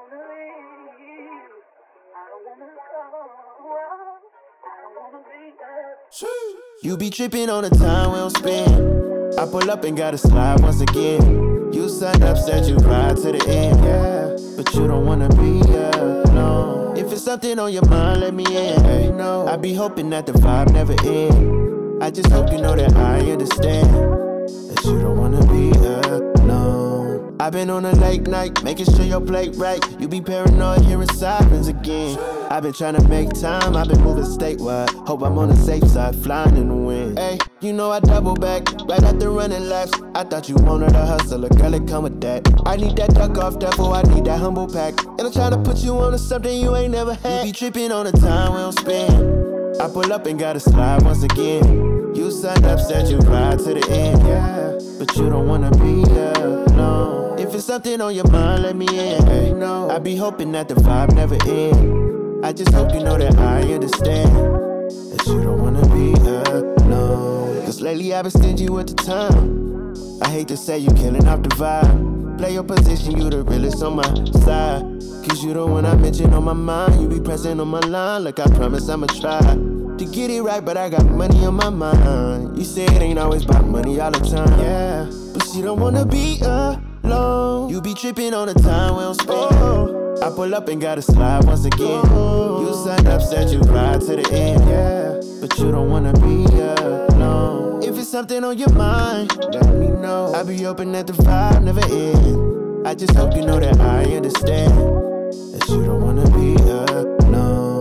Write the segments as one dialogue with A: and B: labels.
A: wanna leave. I don't wanna go. I don't wanna be there.
B: You be tripping on the time we don't spend. I pull up and gotta slide once again. You signed up, said you ride to the end, yeah. But you don't wanna be alone. If it's something on your mind, let me in. Hey, no, I be hoping that the vibe never ends. I just hope you know that I understand that you don't wanna be alone. I've been on a late night, making sure your plate right. You be paranoid, hearing sirens again. I've been trying to make time, I've been moving statewide. Hope I'm on the safe side, flying in the wind. Hey, you know I double back, right after running laps. I thought you wanted a hustler, girl, it come with that. I need that duck off duffel, I need that humble pack. And I'm trying to put you on to something you ain't never had. You be tripping on the time we don't spend. I pull up and gotta slide once again. You signed up, said you ride to the end, yeah. But you don't wanna be alone. If it's something on your mind, let me in. Hey, no, I be hoping that the vibe never ends. I just hope you know that I understand that you don't wanna be alone. Cause lately I've been stingy with the time. I hate to say you killing off the vibe. Play your position, you the realest on my side. Cause you the one I mention on my mind. You be present on my line, like I promise I'ma try to get it right, but I got money on my mind. You say it ain't always about money all the time, yeah. But she don't wanna be alone. You be tripping on the time we don't spend. I pull up and gotta slide once again. You signed up, said you ride to the end, yeah. But you don't wanna be alone. If it's something on your mind, let me know. I be hoping that the vibe never ends. I just hope you know that I understand that you don't wanna be alone.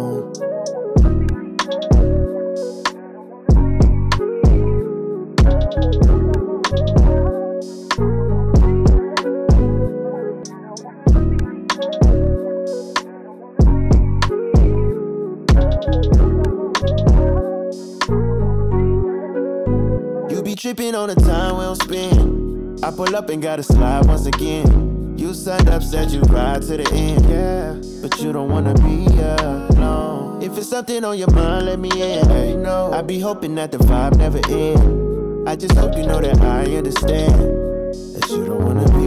B: Tripping on the time we don't spend. I pull up and gotta slide once again. You signed up, said you ride to the end, yeah. But you don't wanna be alone. If it's something on your mind, let me in. Hey, no, I be hoping that the vibe never ends. I just hope you know that I understand that you don't wanna be